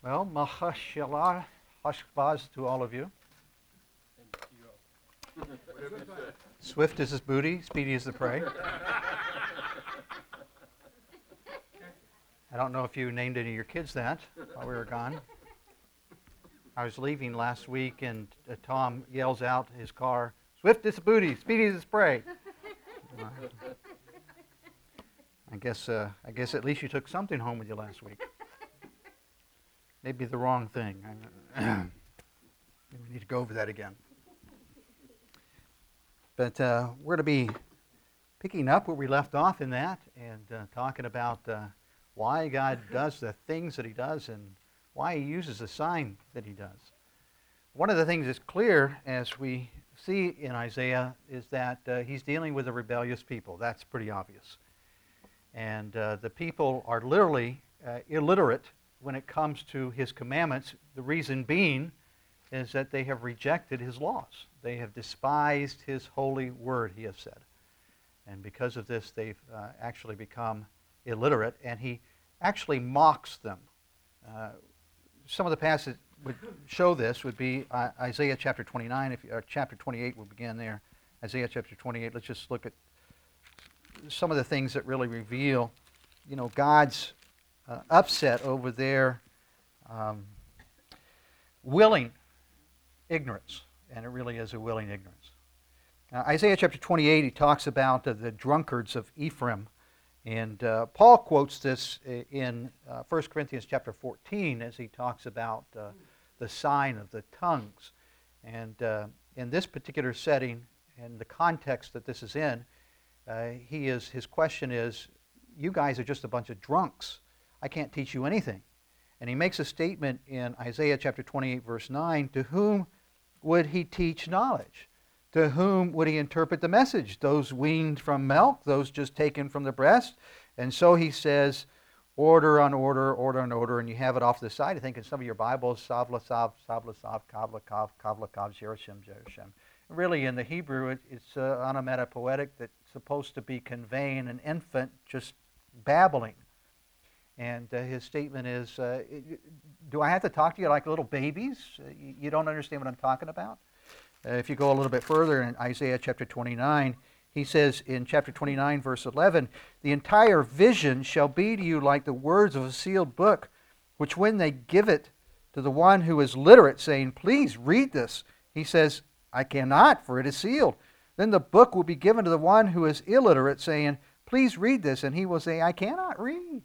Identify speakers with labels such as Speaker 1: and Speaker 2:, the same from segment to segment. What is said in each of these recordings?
Speaker 1: Well, mahashallah, hashbaz to all of you. Swift is his booty, speedy is the prey. I don't know if you named any of your kids that while we were gone. I was leaving last week, and Tom yells out his car, "Swift is the booty, speedy is the prey." I guess at least you took something home with you last week. Maybe the wrong thing. We need to go over that again. But we're going to be picking up where we left off in that and talking about why God does the things that he does and why he uses the sign that he does. One of the things that's clear as we see in Isaiah is that he's dealing with a rebellious people. That's pretty obvious. And the people are literally illiterate when it comes to his commandments. The reason being is that they have rejected his laws. They have despised his holy word, he has said. And because of this, they've actually become illiterate, and he actually mocks them. Some of the passages would show this would be Isaiah chapter 29, chapter 28 will begin there. Isaiah chapter 28, let's just look at some of the things that really reveal, God's upset over their willing ignorance, and it really is a willing ignorance. Isaiah chapter 28, he talks about the drunkards of Ephraim, and Paul quotes this in 1 Corinthians chapter 14 as he talks about the sign of the tongues. And in this particular setting, and the context that this is in, his question is, you guys are just a bunch of drunks. I can't teach you anything. And he makes a statement in Isaiah chapter 28, verse 9, to whom would he teach knowledge? To whom would he interpret the message? Those weaned from milk, those just taken from the breast? And so he says, order on order, order on order, and you have it off to the side. I think in some of your Bibles, savlasav, savlasav, kavlakav, kavlakav, jerushem, jerushem. Really, in the Hebrew, it's onomatopoetic that's supposed to be conveying an infant just babbling. And his statement is, do I have to talk to you like little babies? You don't understand what I'm talking about? If you go a little bit further in Isaiah chapter 29, he says in chapter 29, verse 11, the entire vision shall be to you like the words of a sealed book, which when they give it to the one who is literate, saying, please read this, he says, I cannot, for it is sealed. Then the book will be given to the one who is illiterate, saying, please read this, and he will say, I cannot read.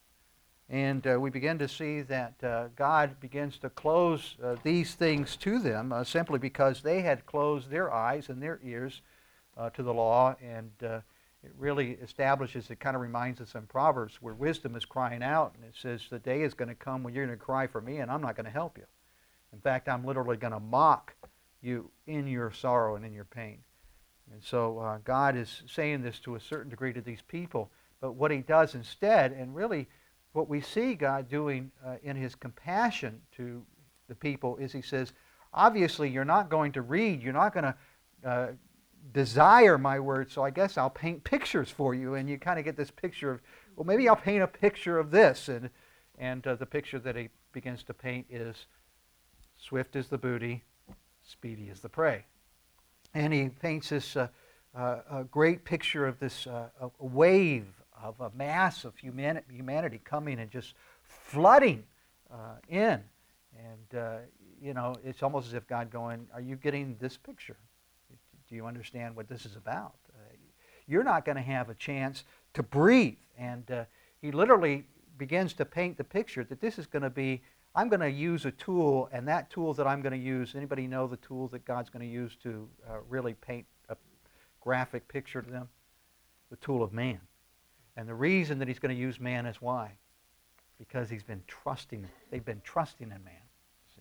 Speaker 1: And we begin to see that God begins to close these things to them simply because they had closed their eyes and their ears to the law. And it really establishes, it kind of reminds us in Proverbs where wisdom is crying out. And it says, the day is going to come when you're going to cry for me and I'm not going to help you. In fact, I'm literally going to mock you in your sorrow and in your pain. And so God is saying this to a certain degree to these people. But what he does instead, and really what we see God doing in his compassion to the people is he says, obviously you're not going to read, you're not going to desire my word, so I guess I'll paint pictures for you. And you kind of get this picture of, well, maybe I'll paint a picture of this. And the picture that he begins to paint is, swift is the booty, speedy is the prey. And he paints this a great picture of this a wave of a mass of humanity coming and just flooding in. And, it's almost as if God going, are you getting this picture? Do you understand what this is about? You're not going to have a chance to breathe. And he literally begins to paint the picture that this is going to be, I'm going to use a tool, and that tool that I'm going to use, anybody know the tool that God's going to use to really paint a graphic picture to them? The tool of man. And the reason that he's going to use man is why? Because they've been trusting in man. See?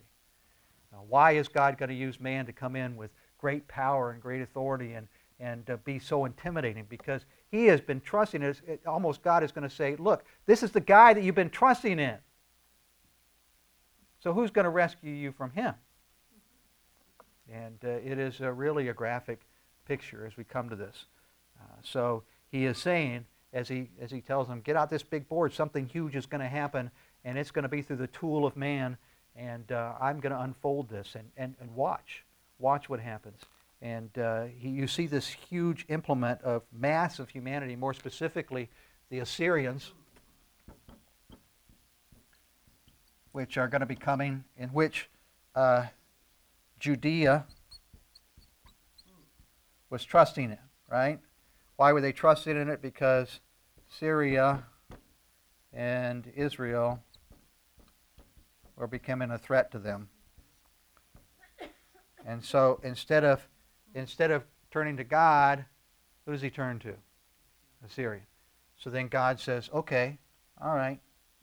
Speaker 1: Why is God going to use man to come in with great power and great authority and be so intimidating? Because he has been trusting us. Almost God is going to say, look, this is the guy that you've been trusting in. So who's going to rescue you from him? And it is really a graphic picture as we come to this. So he is saying, as he tells them, get out this big board, something huge is going to happen, and it's going to be through the tool of man, and I'm going to unfold this, and watch what happens. And you see this huge implement of mass of humanity, more specifically the Assyrians, which are going to be coming, in which Judea was trusting in, right? Why were they trusting in it? Because Syria and Israel were becoming a threat to them. And so instead of turning to God, who does he turn to? Assyria. So then God says, okay, all right.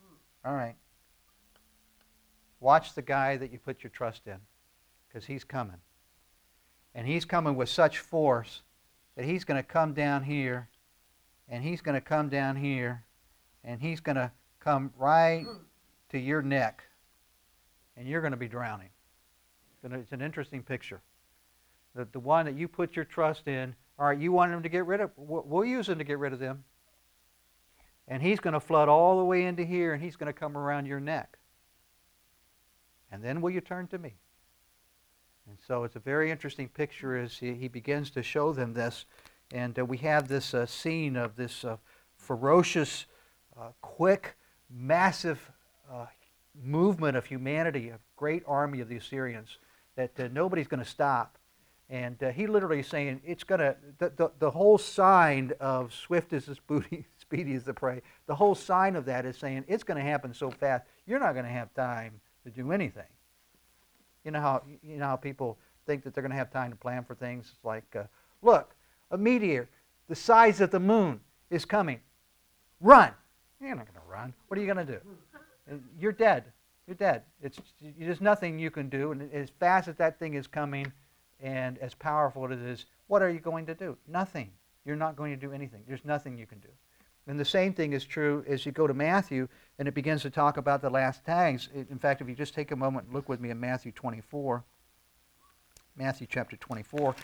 Speaker 1: Watch the guy that you put your trust in, because he's coming. And he's coming with such force that he's going to come down here, and he's going to come down here, and he's going to come right to your neck, and you're going to be drowning. It's an interesting picture. The one that you put your trust in, all right, you want him to get rid of, we'll use him to get rid of them. And he's going to flood all the way into here, and he's going to come around your neck. And then will you turn to me? And so it's a very interesting picture as he begins to show them this. And we have this scene of this ferocious, quick, massive movement of humanity, a great army of the Assyrians that nobody's going to stop. And he literally is saying it's going to, the whole sign of swift as the booty, speedy as the prey, the whole sign of that is saying it's going to happen so fast, you're not going to have time to do anything. You know how people think that they're going to have time to plan for things? It's like, look, a meteor the size of the moon is coming. Run. You're not going to run. What are you going to do? You're dead. You're dead. There's nothing you can do. And as fast as that thing is coming and as powerful as it is, what are you going to do? Nothing. You're not going to do anything. There's nothing you can do. And the same thing is true as you go to Matthew, and it begins to talk about the last tags. In fact, if you just take a moment and look with me in Matthew 24, Matthew chapter 24,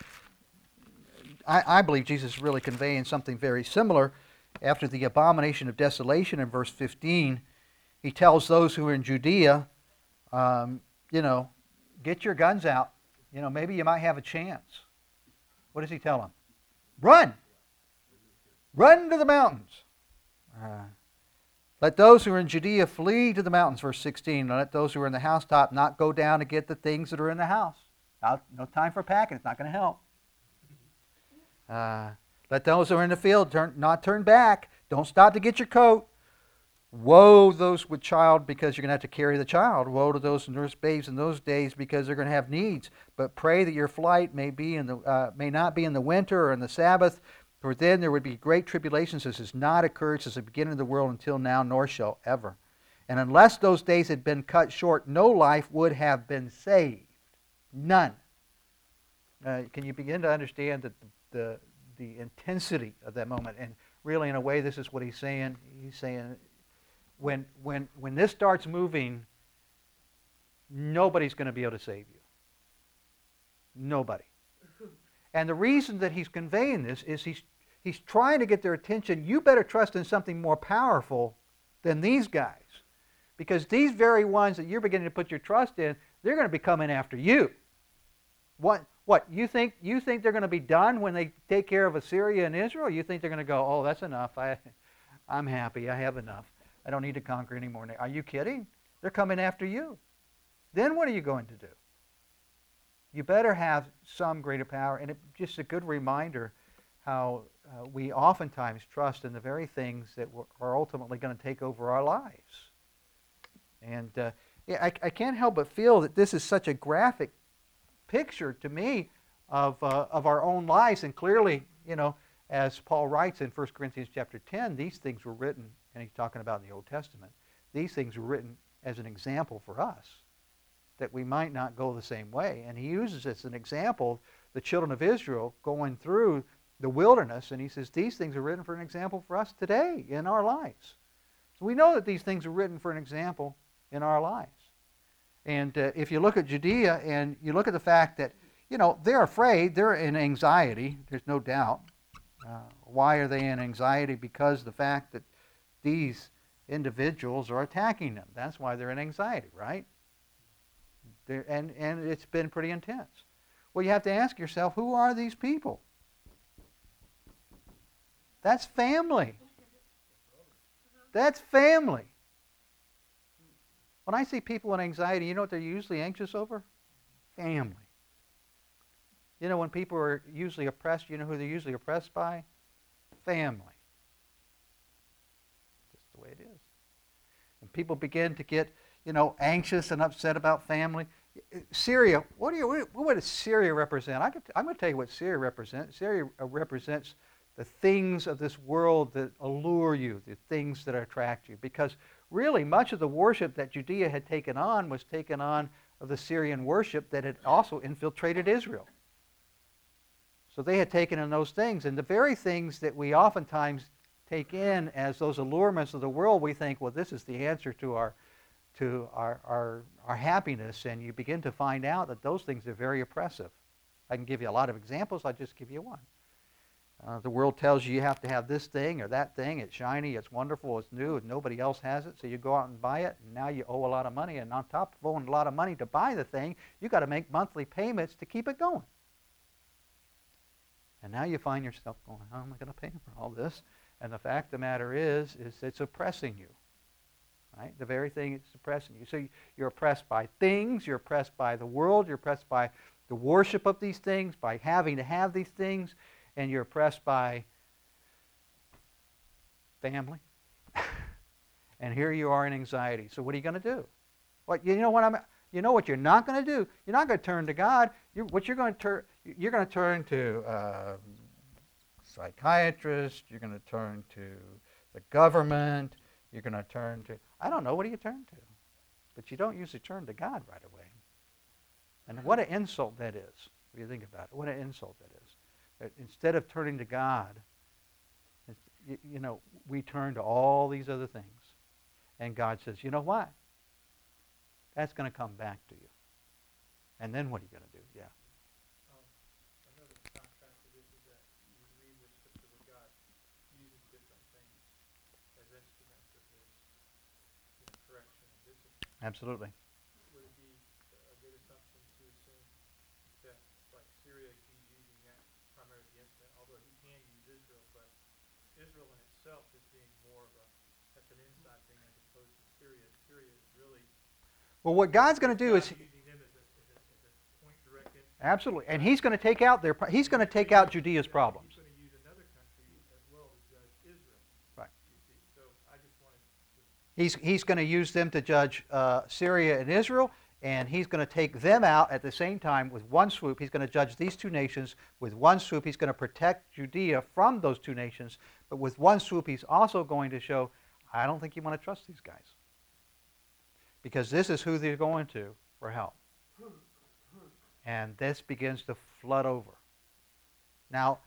Speaker 1: I believe Jesus is really conveying something very similar. After the abomination of desolation in verse 15, he tells those who are in Judea, get your guns out. Maybe you might have a chance. What does he tell them? Run! Run to the mountains. Let those who are in Judea flee to the mountains, verse 16. Let those who are in the housetop not go down to get the things that are in the house. No time for packing. It's not going to help. Let those who are in the field not turn back. Don't stop to get your coat. Woe to those with child, because you're going to have to carry the child. Woe to those who nurse babes in those days, because they're going to have needs. But pray that your flight may not be in the winter or in the Sabbath, for then there would be great tribulations. This has not occurred since the beginning of the world until now, nor shall ever. And unless those days had been cut short, no life would have been saved. None. Can you begin to understand that the intensity of that moment? And really, in a way, this is what he's saying. He's saying, when this starts moving, nobody's going to be able to save you. Nobody. And the reason that he's conveying this is he's trying to get their attention. You better trust in something more powerful than these guys. Because these very ones that you're beginning to put your trust in, they're going to be coming after you. What? You think they're going to be done when they take care of Assyria and Israel? You think they're going to go, oh, that's enough. I'm happy. I have enough. I don't need to conquer anymore. Are you kidding? They're coming after you. Then what are you going to do? You better have some greater power. And it's just a good reminder how we oftentimes trust in the very things that are ultimately going to take over our lives. And I can't help but feel that this is such a graphic picture to me of our own lives. And clearly, as Paul writes in 1 Corinthians chapter 10, these things were written, and he's talking about in the Old Testament, these things were written as an example for us, that we might not go the same way. And he uses as an example the children of Israel going through the wilderness, and he says these things are written for an example for us today in our lives. So we know that these things are written for an example in our lives. And if you look at Judea and you look at the fact that, they're afraid, they're in anxiety, there's no doubt. Why are they in anxiety? Because the fact that these individuals are attacking them. That's why they're in anxiety, right? And it's been pretty intense. Well, you have to ask yourself, who are these people? That's family. That's family. When I see people in anxiety, you know what they're usually anxious over? Family. You know, when people are usually oppressed, you know who they're usually oppressed by? Family. Just the way it is. When people begin to get, anxious and upset about family, Syria, what does Syria represent? I'm going to tell you what Syria represents. Syria represents the things of this world that allure you, the things that attract you. Because really, much of the worship that Judea had taken on was taken on of the Syrian worship that had also infiltrated Israel. So they had taken in those things. And the very things that we oftentimes take in as those allurements of the world, we think, well, this is the answer to our happiness. And you begin to find out that those things are very oppressive. I can give you a lot of examples. I'll just give you one. The world tells you have to have this thing or that thing. It's shiny, it's wonderful, it's new, and nobody else has it. So you go out and buy it, and now you owe a lot of money. And on top of owing a lot of money to buy the thing, you've got to make monthly payments to keep it going. And now you find yourself going, how am I going to pay for all this? And the fact of the matter is it's oppressing you. Right? The very thing it's oppressing you. So you're oppressed by things, you're oppressed by the world, you're oppressed by the worship of these things, by having to have these things, and you're oppressed by family. And here you are in anxiety. So what are you going to do? Well, you know what you're not going to do? You're not going to turn to God. You're going to turn to psychiatrists. You're going to turn to the government. You're going to turn to, I don't know, what do you turn to? But you don't usually turn to God right away. And what an insult that is, if you think about it. What an insult that is. That instead of turning to God, we turn to all these other things. And God says, you know what? That's going to come back to you. And then what are you going to do? Yeah.
Speaker 2: Another contrast to this is that you read with Scripture where God uses different things as instruments of His correction and discipline.
Speaker 1: Absolutely.
Speaker 2: Would it be a good assumption to assume that, like Syria, He's using that primarily as the instrument, although He can use Israel, but Israel in itself is being more of that's an inside thing as opposed to Syria. Syria is really...
Speaker 1: Well, what God's going to do is...
Speaker 2: using them as a point direct instrument.
Speaker 1: Absolutely. And He's going to take out Judea's problems.
Speaker 2: He's going to use another country as well to judge Israel.
Speaker 1: Right.
Speaker 2: You see, so I just wanted to...
Speaker 1: He's going to use them to judge Syria and Israel, and He's going to take them out at the same time with one swoop. He's going to judge these two nations with one swoop. He's going to protect Judea from those two nations, but with one swoop He's also going to show, I don't think you want to trust these guys. Because this is who they're going to for help. And this begins to flood over. Now,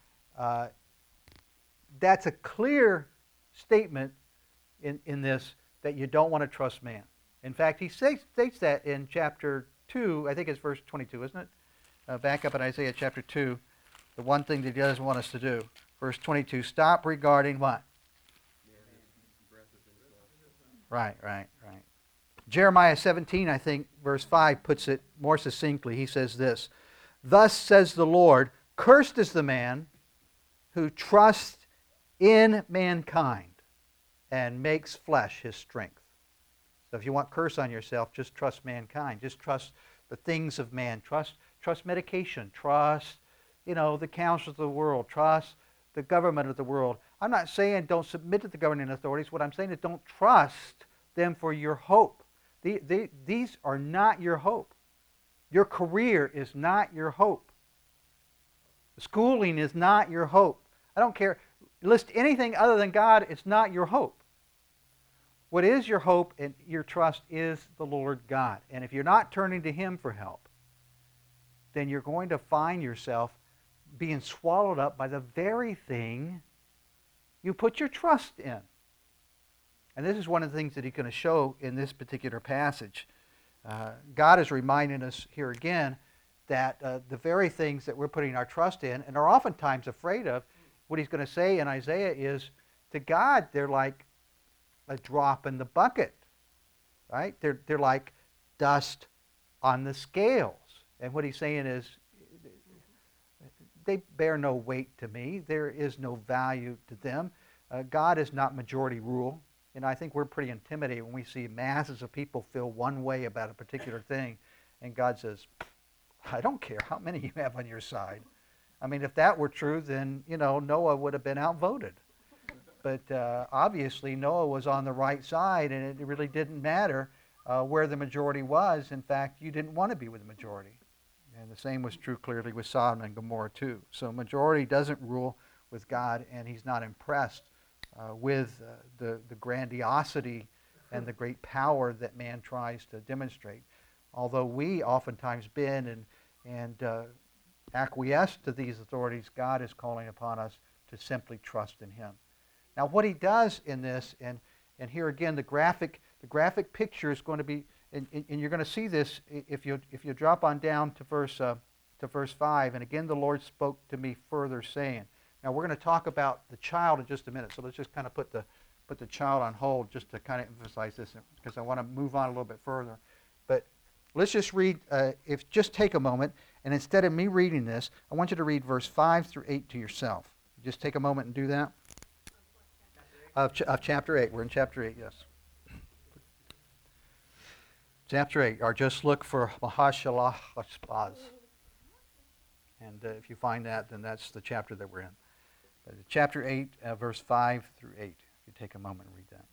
Speaker 1: that's a clear statement in this that you don't want to trust man. In fact, he states that in chapter 2, I think it's verse 22, isn't it? Back up in Isaiah chapter 2, the one thing that He doesn't want us to do. Verse 22, stop regarding what? Right. Jeremiah 17, I think, verse 5 puts it more succinctly. He says this, thus says the Lord, cursed is the man who trusts in mankind and makes flesh his strength. So if you want curse on yourself, just trust mankind. Just trust the things of man. Trust medication. Trust, the counsel of the world. Trust the government of the world. I'm not saying don't submit to the governing authorities. What I'm saying is don't trust them for your hope. These are not your hope. Your career is not your hope. Schooling is not your hope. I don't care. List anything other than God, it's not your hope. What is your hope and your trust is the Lord God. And if you're not turning to Him for help, then you're going to find yourself being swallowed up by the very thing you put your trust in. And this is one of the things that He's going to show in this particular passage. God is reminding us here again that the very things that we're putting our trust in and are oftentimes afraid of, what He's going to say in Isaiah is, to God, they're like a drop in the bucket, right? They're like dust on the scales. And what he's saying is, they bear no weight to me. There is no value to them. God is not majority rule. And I think we're pretty intimidated when we see masses of people feel one way about a particular thing. And God says, I don't care how many you have on your side. I mean, if that were true, then, Noah would have been outvoted. But obviously, Noah was on the right side, and it really didn't matter where the majority was. In fact, you didn't want to be with the majority. And the same was true clearly with Sodom and Gomorrah too. So majority doesn't rule with God, and he's not impressed with the grandiosity and the great power that man tries to demonstrate. Although we oftentimes bend and acquiesce to these authorities, God is calling upon us to simply trust in him. Now what he does in this, and here again the graphic picture is going to be, and you're going to see this if you drop on down to verse 5. And again the Lord spoke to me further, saying. Now we're going to talk about the child in just a minute, so let's just kind of put the child on hold just to kind of emphasize this, because I want to move on a little bit further. But let's just read, just take a moment, and instead of me reading this, I want you to read verse 5 through 8 to yourself. Just take a moment and do that. Of chapter 8. We're in chapter 8, yes. Chapter 8, or just look for Mahashalachashbaz. And if you find that, then that's the chapter that we're in. But chapter 8, verse 5 through 8. If you take a moment and read that.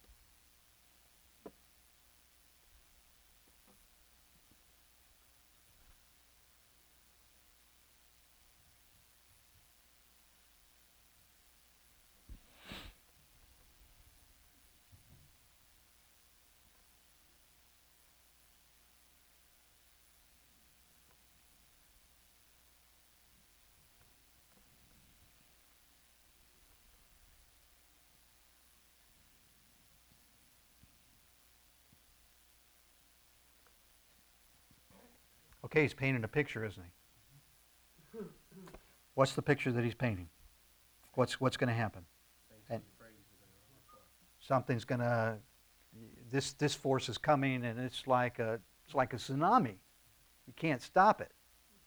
Speaker 1: Okay, he's painting a picture, isn't he? What's the picture that he's painting? What's going to happen? And something's going to. This force is coming, and it's like a tsunami. You can't stop it.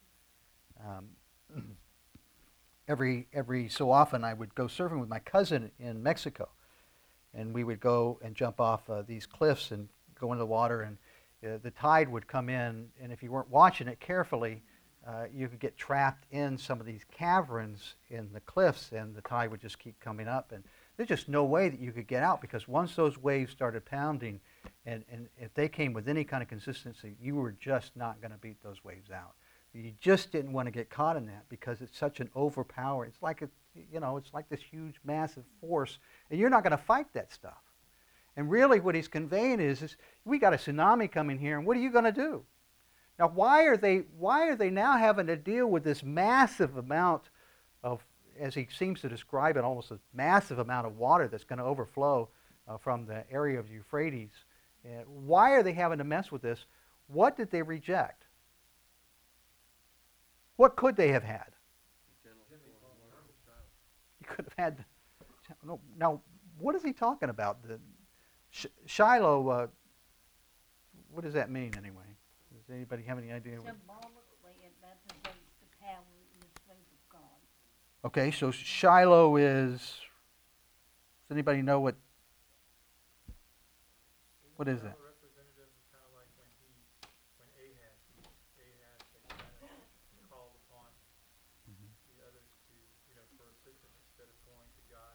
Speaker 1: Every so often, I would go surfing with my cousin in Mexico, and we would go and jump off these cliffs and go into the water, and the tide would come in, and if you weren't watching it carefully, you could get trapped in some of these caverns in the cliffs, and the tide would just keep coming up, and there's just no way that you could get out, because once those waves started pounding, and if they came with any kind of consistency, you were just not going to beat those waves out. You just didn't want to get caught in that, because it's such an overpowering. It's like it's like this huge, massive force, and you're not going to fight that stuff. And really what he's conveying is we got a tsunami coming here, and what are you going to do? Now, why are they now having to deal with this massive amount of, as he seems to describe it, almost a massive amount of water that's going to overflow from the area of the Euphrates? Why are they having to mess with this? What did they reject? What could they have had? You could have had. No, now, what is he talking about? Shiloh, what does that mean anyway? Does anybody have any idea?
Speaker 3: Symbolically, it represents the power and the strength of God.
Speaker 1: Okay, so Shiloh is. Does anybody know what is that?
Speaker 2: Representative, kind of like when Ahaz had kind of called upon the others to, for assistance instead of going to God.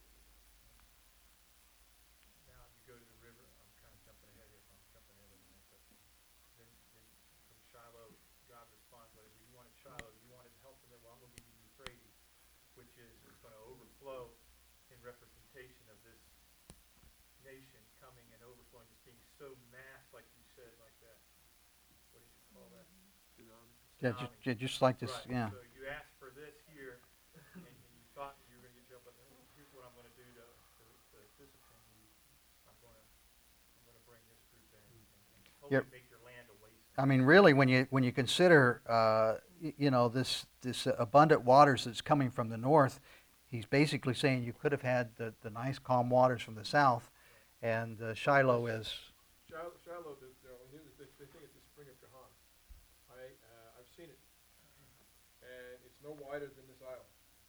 Speaker 2: Now you go to the river. I'm kind of jumping ahead here. I'm jumping ahead a minute, but then from Shiloh, God responds, "Well, you wanted Shiloh, you wanted help from them. Well, I'm going to give you Euphrates, which is going to overflow in representation of this nation coming and overflowing, just being so mass, like you said, like that. What did you call that? Tsunami.
Speaker 1: Yeah, just like this.
Speaker 2: Right.
Speaker 1: Yeah.
Speaker 2: So you asked for this here, and you thought you were going to get you up, but here's what I'm going to do to discipline you. I'm going to bring this group in and totally make your land a wasteland.
Speaker 1: I mean, really, when you consider this abundant waters that's coming from the north, he's basically saying you could have had the nice calm waters from the south, and Shiloh is,
Speaker 2: Shiloh, they think it's the spring of Jahan. I've seen it, and it's no wider than this aisle.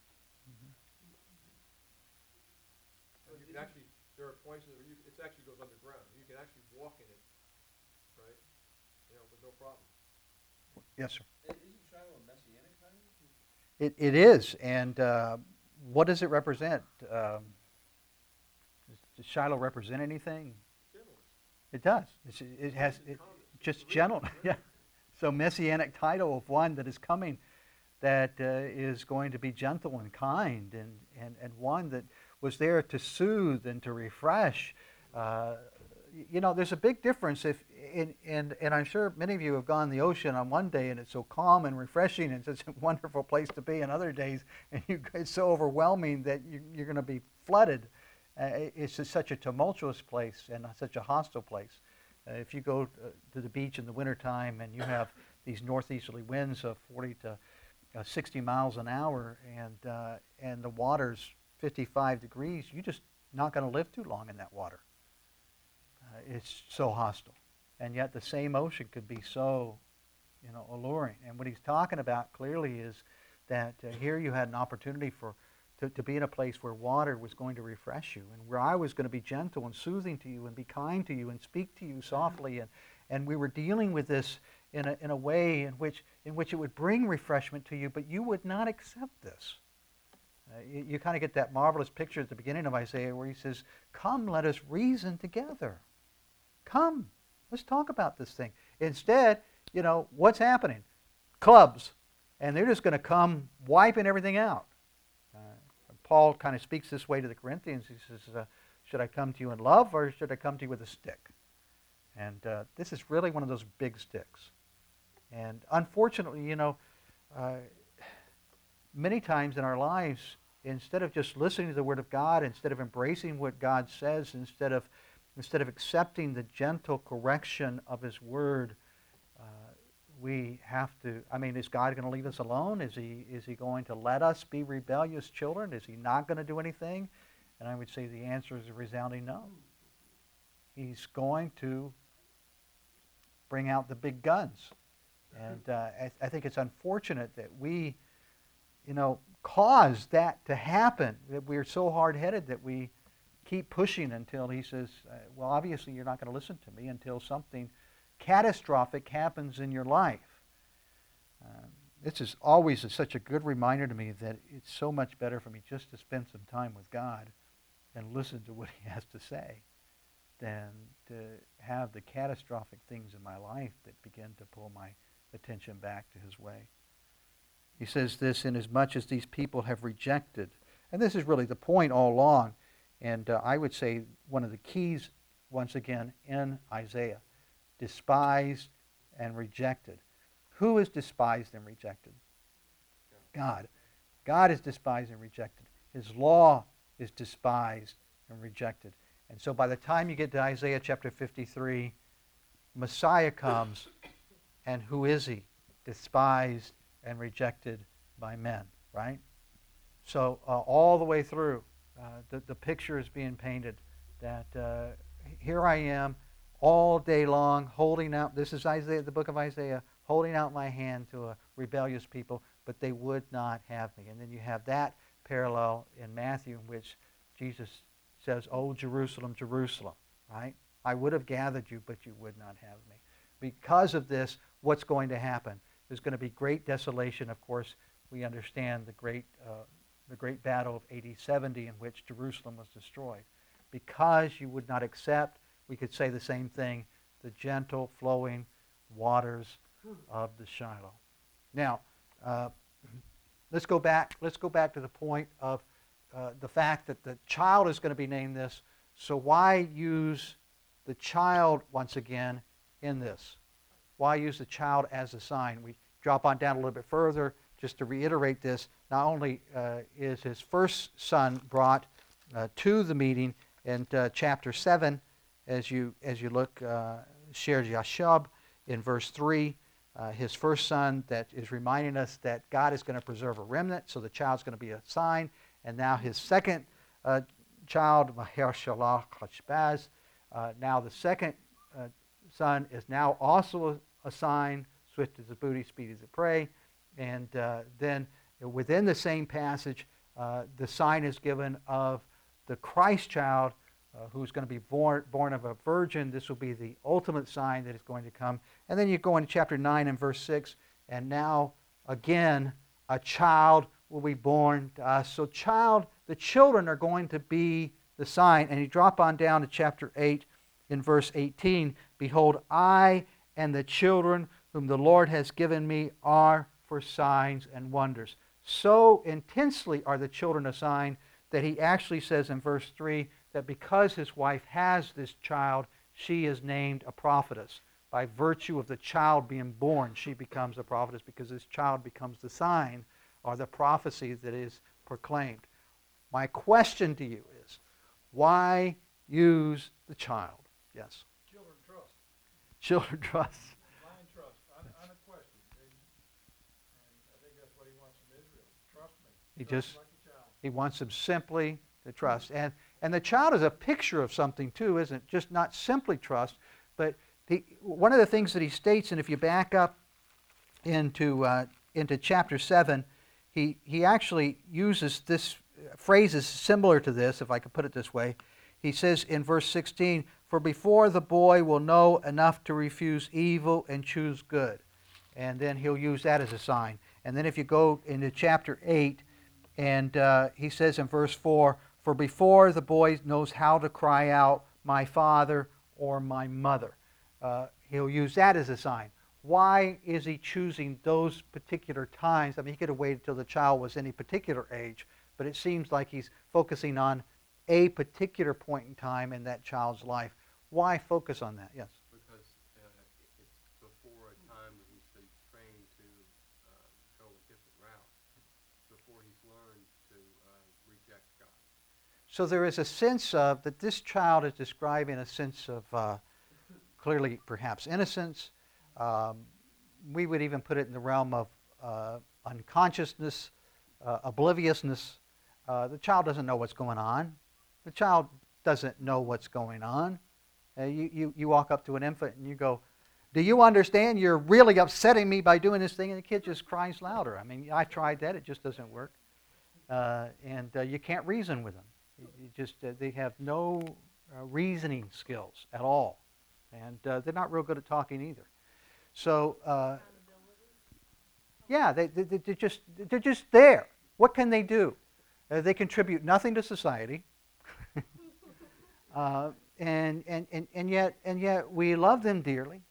Speaker 2: And you can actually, there are points where it actually goes underground. You can actually walk in it, right? With no problem.
Speaker 1: yes, sir.
Speaker 4: Isn't Shiloh a messianic title?
Speaker 1: It is, and what does it represent? Does Shiloh represent anything?
Speaker 2: Gentleness.
Speaker 1: It does. It has just gentle. Yeah. So messianic title of one that is coming, that is going to be gentle and kind, and one that was there to soothe and to refresh. There's a big difference and I'm sure many of you have gone the ocean on one day and it's so calm and refreshing and such a wonderful place to be, and other days and it's so overwhelming that you're going to be flooded. It's just such a tumultuous place and such a hostile place. If you go to the beach in the wintertime and you have these northeasterly winds of 40 to 60 miles an hour and the water's 55 degrees, you're just not going to live too long in that water. It's so hostile. And yet the same ocean could be so, alluring. And what he's talking about clearly is that here you had an opportunity to be in a place where water was going to refresh you, and where I was going to be gentle and soothing to you and be kind to you and speak to you softly. And we were dealing with this in a way in which it would bring refreshment to you, but you would not accept this. You kind of get that marvelous picture at the beginning of Isaiah where he says, "Come, let us reason together. Come, let's talk about this thing." Instead, what's happening? Clubs. And they're just going to come wiping everything out. Paul kind of speaks this way to the Corinthians. He says, should I come to you in love or should I come to you with a stick? And this is really one of those big sticks. And unfortunately, many times in our lives, instead of just listening to the Word of God, instead of embracing what God says, instead of accepting the gentle correction of His Word, we have to, is God going to leave us alone? Is he going to let us be rebellious children? Is He not going to do anything? And I would say the answer is a resounding no. He's going to bring out the big guns. And I think it's unfortunate that we, cause that to happen, that we're so hard-headed that we keep pushing until He says, well, obviously you're not going to listen to me until something catastrophic happens in your life. This is always such a good reminder to me that it's so much better for me just to spend some time with God and listen to what He has to say than to have the catastrophic things in my life that begin to pull my attention back to His way. He says this, inasmuch as these people have rejected, and this is really the point all along, and I would say one of the keys, once again, in Isaiah, despised and rejected. Who is despised and rejected? God. God is despised and rejected. His law is despised and rejected. And so by the time you get to Isaiah chapter 53, Messiah comes, and who is He? Despised and rejected by men, right? So all the way through, the picture is being painted that here I am all day long holding out, this is Isaiah, the book of Isaiah, holding out my hand to a rebellious people, but they would not have me. And then you have that parallel in Matthew in which Jesus says, "Oh, Jerusalem, Jerusalem," right? "I would have gathered you, but you would not have me." Because of this, what's going to happen? There's going to be great desolation. Of course, we understand the great battle of AD 70 in which Jerusalem was destroyed. Because you would not accept, we could say the same thing, the gentle flowing waters of the Shiloh. Now, let's go back to the point of the fact that the child is going to be named this. So why use the child once again in this? Why use the child as a sign? We drop on down a little bit further just to reiterate this. Not only is his first son brought to the meeting in chapter 7, as you look, Sher Yashub in verse 3, his first son that is reminding us that God is going to preserve a remnant, so the child's going to be a sign. And now his second child, Maher Shalach Hashbaz, Now the second son is now also a sign, swift as a booty, speedy as a prey. And then within the same passage, the sign is given of the Christ child who's going to be born of a virgin. This will be the ultimate sign that is going to come. And then you go into chapter 9 and verse 6, and now again a child will be born to us. So the children are going to be the sign. And you drop on down to chapter 8 in verse 18. Behold, I and the children whom the Lord has given me are for signs and wonders. So intensely are the children a sign that he actually says in verse 3 that because his wife has this child, she is named a prophetess. By virtue of the child being born, she becomes a prophetess because this child becomes the sign or the prophecy that is proclaimed. My question to you is, why use the child? Yes?
Speaker 2: Children trust,
Speaker 1: Children trust.
Speaker 2: blind trust, unquestioned. And I think that's what he wants from Israel. Trust me.
Speaker 1: He
Speaker 2: Trust
Speaker 1: just
Speaker 2: like a child.
Speaker 1: He wants them simply to trust. And the child is a picture of something too, isn't it? Just not simply trust, but one of the things that he states, and if you back up into chapter 7, he actually uses this phrases similar to this, if I could put it this way. He says in verse 16, "For before the boy will know enough to refuse evil and choose good." And then he'll use that as a sign. And then if you go into chapter 8, and he says in verse 4, "For before the boy knows how to cry out, 'My father' or 'my mother,'" he'll use that as a sign. Why is he choosing those particular times? I mean, he could have waited till the child was any particular age, but it seems like he's focusing on a particular point in time in that child's life. Why focus on that? Yes?
Speaker 4: Because it's before a time when he's been trained to go a different route, before he's learned to reject God.
Speaker 1: So there is a sense of that this child is describing a sense of clearly perhaps innocence. We would even put it in the realm of unconsciousness, obliviousness. The child doesn't know what's going on. The child doesn't know what's going on. You walk up to an infant and you go, "Do you understand you're really upsetting me by doing this thing?" And the kid just cries louder. I mean, I tried that. It just doesn't work. And you can't reason with them. They have no reasoning skills at all. And they're not real good at talking either. So, yeah, they're just there. What can they do? They contribute nothing to society. And yet we love them dearly.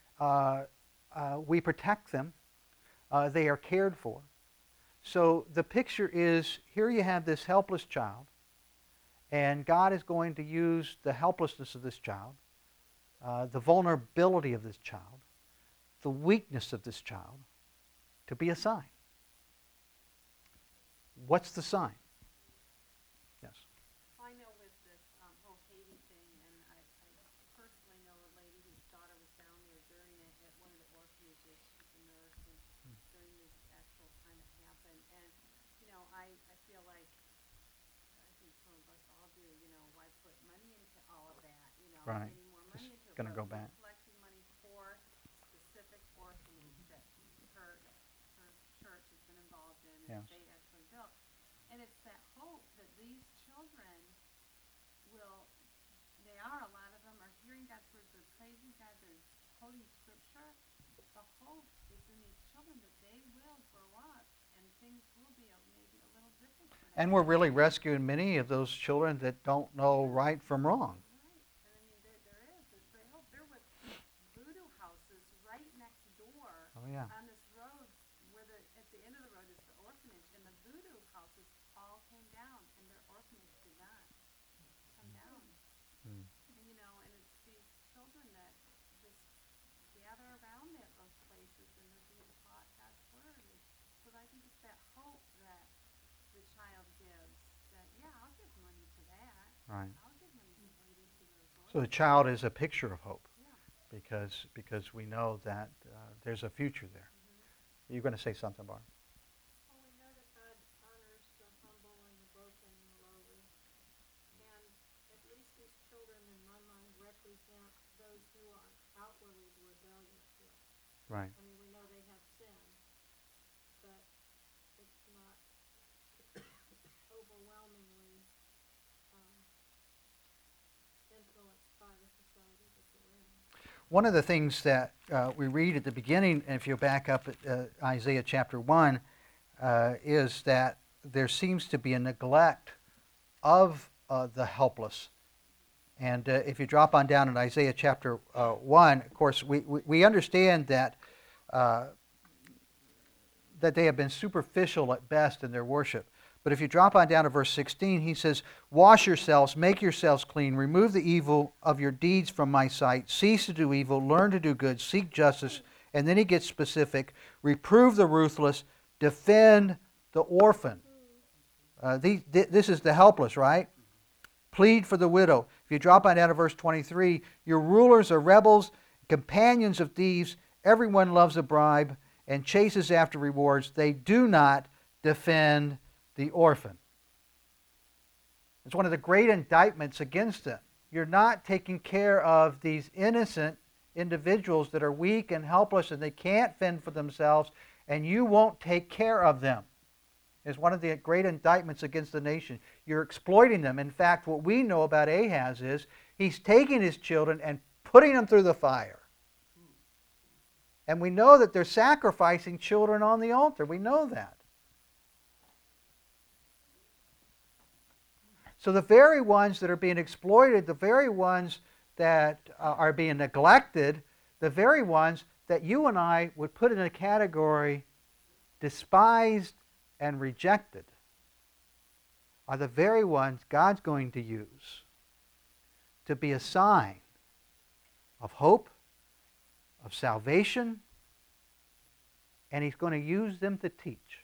Speaker 1: We protect them. They are cared for. So the picture is, here you have this helpless child, and God is going to use the helplessness of this child, the vulnerability of this child, the weakness of this child, to be a sign. What's the sign? Yes.
Speaker 5: I know with this whole Haiti thing, and I personally know a lady whose daughter was down there during it at one of the orphanages. She's a nurse, and during this actual time it happened. And, you know, I feel like, I think some of us all do, you know, why put money into all of that, you know,
Speaker 1: Right.
Speaker 5: any more money into it.
Speaker 1: Gonna
Speaker 5: but
Speaker 1: go
Speaker 5: we're
Speaker 1: back.
Speaker 5: collecting money for specific orphanage that her church has been involved in, and
Speaker 1: Yes.
Speaker 5: they actually built. And it's that hope that these children will, they are, a lot of them are hearing God's word, they're praising God, they're quoting scripture. The hope is in these children that they will grow up and things will be maybe a little different for them.
Speaker 1: And we're really rescuing many of those children that don't know right from wrong.
Speaker 5: Right, and I mean, there's great hope. They're with voodoo houses right next door
Speaker 1: Oh, yeah.
Speaker 5: on this road where at the end of the road is the orphanage, and the voodoo houses all came down, and their orphanage did not come down.
Speaker 1: Mm.
Speaker 5: And, you know, and it's these children that just gather around those places, and they're being taught God's word. And so I think it's that hope that the child gives, that, yeah, I'll give money to that.
Speaker 1: Right.
Speaker 5: I'll give money to Haiti, to those orphanages.
Speaker 1: So the child is a picture of hope,
Speaker 5: Yeah.
Speaker 1: because we know that there's a future there. You're going to say something, Barb?
Speaker 6: Well, we know that God honors the humble and the broken and the lowly. And at least these children, in my mind, represent represent those who are outwardly rebellious with.
Speaker 1: Right.
Speaker 6: I mean, we know they have sin, but it's not overwhelmingly, influenced by the society that they're in.
Speaker 1: One of the things that we read at the beginning, and if you back up at Isaiah chapter 1, is that there seems to be a neglect of the helpless. And if you drop on down in Isaiah chapter 1, of course, we understand that that they have been superficial at best in their worship. But if you drop on down to verse 16, he says, "Wash yourselves, make yourselves clean, remove the evil of your deeds from my sight, cease to do evil, learn to do good, seek justice." And then he gets specific, "Reprove the ruthless, defend the orphan." This is the helpless, right? Plead for the widow. If you drop on down to verse 23, "Your rulers are rebels, companions of thieves. Everyone loves a bribe and chases after rewards. They do not defend the orphan." It's one of the great indictments against them. You're not taking care of these innocent individuals that are weak and helpless and they can't fend for themselves, and you won't take care of them. It's one of the great indictments against the nation. You're exploiting them. In fact, what we know about Ahaz is he's taking his children and putting them through the fire. And we know that they're sacrificing children on the altar. We know that. So the very ones that are being exploited, the very ones that are being neglected, the very ones that you and I would put in a category despised and rejected, are the very ones God's going to use to be a sign of hope, of salvation, and he's going to use them to teach.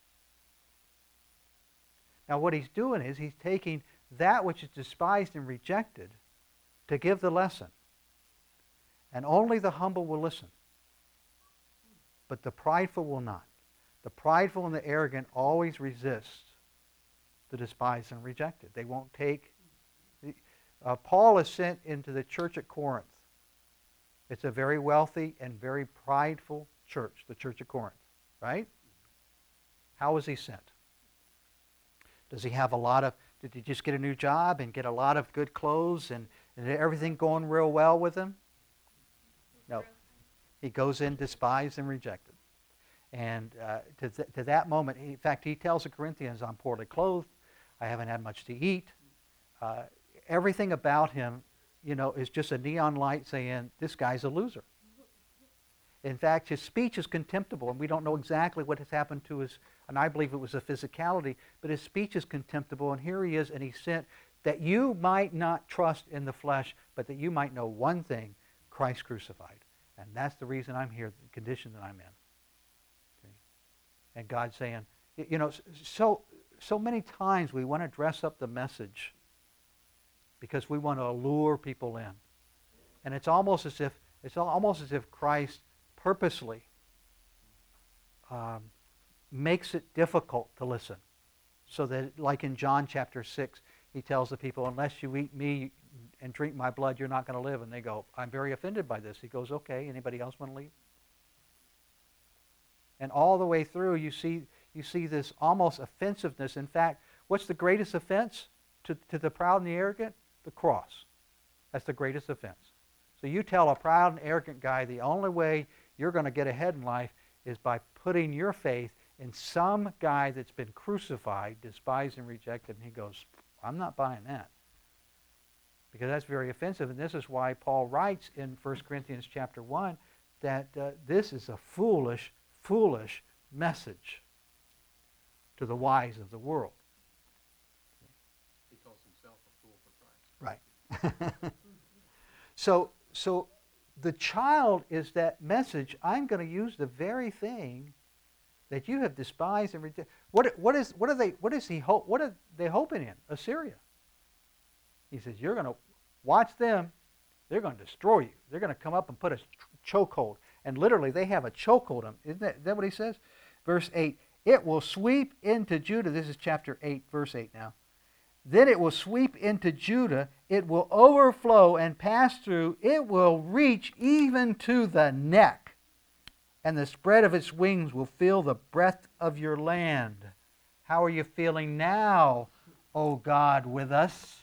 Speaker 1: Now what he's doing is he's taking that which is despised and rejected to give the lesson. And only the humble will listen. But the prideful will not. The prideful and the arrogant always resist the despised and rejected. They won't take... Paul is sent into the church at Corinth. It's a very wealthy and very prideful church, the church of Corinth, right? How was he sent? Does he have a lot of... Did he just get a new job and get a lot of good clothes and everything going real well with him? No. He goes in despised and rejected. And to that moment, in fact, he tells the Corinthians, "I'm poorly clothed, I haven't had much to eat." Everything about him, is just a neon light saying, this guy's a loser. In fact, his speech is contemptible, and we don't know exactly what has happened to his, and I believe it was a physicality, but his speech is contemptible, and here he is, and he's sent that you might not trust in the flesh, but that you might know one thing, Christ crucified. And that's the reason I'm here, the condition that I'm in. Okay? And God's saying, so many times we want to dress up the message because we want to allure people in. And it's almost as if Christ purposely makes it difficult to listen. So that, like in John chapter 6, he tells the people, "Unless you eat me and drink my blood, you're not going to live." And they go, "I'm very offended by this." He goes, "Okay, anybody else want to leave?" And all the way through, you see this almost offensiveness. In fact, what's the greatest offense to the proud and the arrogant? The cross. That's the greatest offense. So you tell a proud and arrogant guy the only way you're going to get ahead in life is by putting your faith in some guy that's been crucified, despised, and rejected. And he goes, "I'm not buying that." Because that's very offensive. And this is why Paul writes in 1 Corinthians chapter 1 that this is a foolish, foolish message to the wise of the world.
Speaker 4: He calls himself a fool for Christ.
Speaker 1: Right. So the child is that message. I'm going to use the very thing that you have despised and rejected. What are they hoping in? Assyria. He says, "You're going to watch them. They're going to destroy you. They're going to come up and put a chokehold." And literally, they have a chokehold on them. Isn't that what he says? Verse 8, "It will sweep into Judah." This is chapter 8, verse 8 now. "Then it will sweep into Judah it will overflow and pass through. It will reach even to the neck, and the spread of its wings will fill the breadth of your land. How are you feeling now, O God, with us?